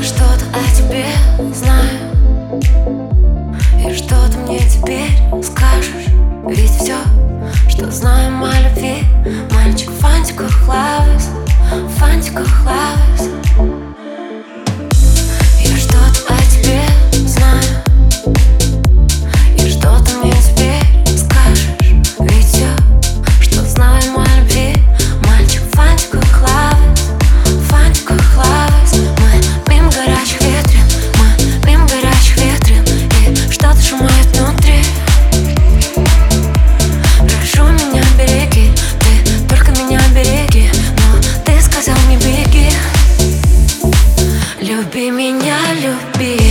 что-то о тебе знаю, и что ты мне теперь скажешь? Ведь все, что знаем о любви, мальчик в фантиках лавис, в фантиках лавис. Я что-то о тебе знаю, и что ты мне теперь скажешь? Ведь все, что знаем о любви, мальчик в фантиках лавис, в фантиках лавис. Мы мимо горячих ветрин, мы мимо горячих ветрин, и что-то шумает внутри. Прошу меня береги, ты только меня береги, но ты сказал не беги. Люби меня, люби.